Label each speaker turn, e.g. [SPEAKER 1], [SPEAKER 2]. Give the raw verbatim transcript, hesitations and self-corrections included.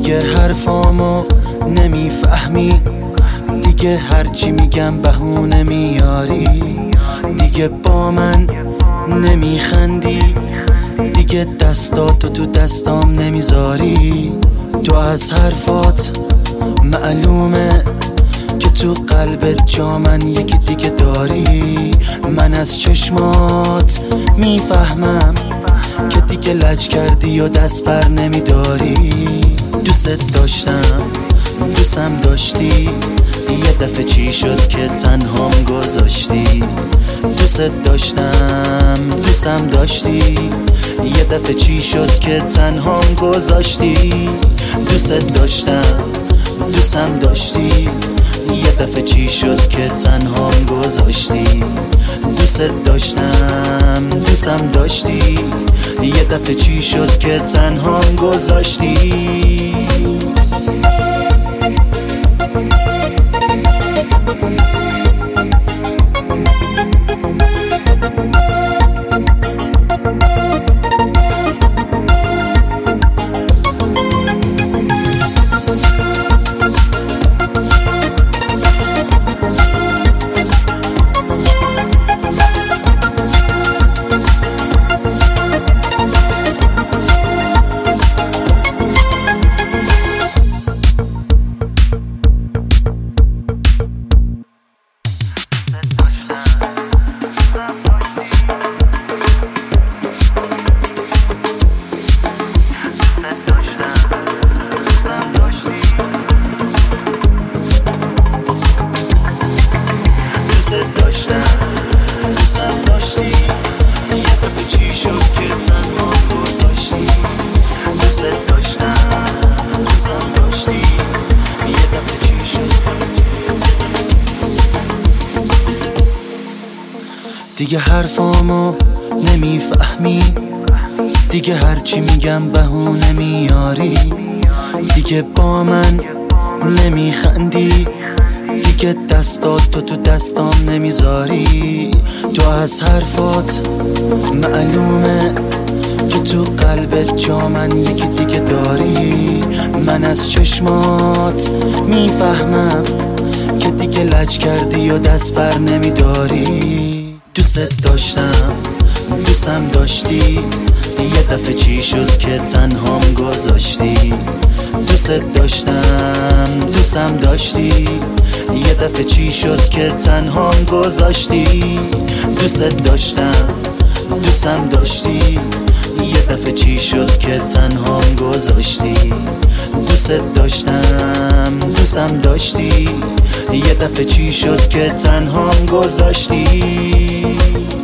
[SPEAKER 1] دیگه حرفامو نمیفهمی، دیگه هرچی میگم بهونه میاری، دیگه با من نمیخندی، دیگه دستاتو تو دستام نمیذاری. تو از حرفات معلومه که تو قلبت جا من یکی دیگه داری. من از چشمات میفهمم که دیگه لج کردی و دست بر نمیداری. دوست داشتم دوستم داشتی، یه دفعه چی شد که تنهام گذاشتی. دوست داشتم دوستم داشتی، یه دفعه چی شد که تنهام گذاشتی. دوست داشتم دوستم داشتی، یه دفعه چی شد که تنهام گذاشتی. دوست داشتم دوستم داشتی، یه دفعه چی شد که تنهام گذاشتی. دوستم داشتی، یه دفعه چی شد که تنهام گذاشتی. دوست داشتم دوستم داشتی، یه دفعه چی شد. دیگه حرفامو نمیفهمی، دیگه هرچی میگم بهونه میاری، دیگه با من نمیخندی، دیگه دستاتو تو دستام نمیذاری. تو از حرفات معلومه که تو قلبت جا من یکی دیگه داری. من از چشمات میفهمم که دیگه لج کردی و دست بر نمیداری. دوست داشتم دوستم داشتی، یه دفعه چی شد که تنهام گذاشتی. دوست داشتم دوستم داشتی، یه دفعه چی شد که تنهام گذاشتی. دوست داشتم دوستم داشتی، یه دفعه چی شد که تنهام گذاشتی. دوست داشتم دوستم داشتی، یه دفعه چی شد که تنهام گذاشتی.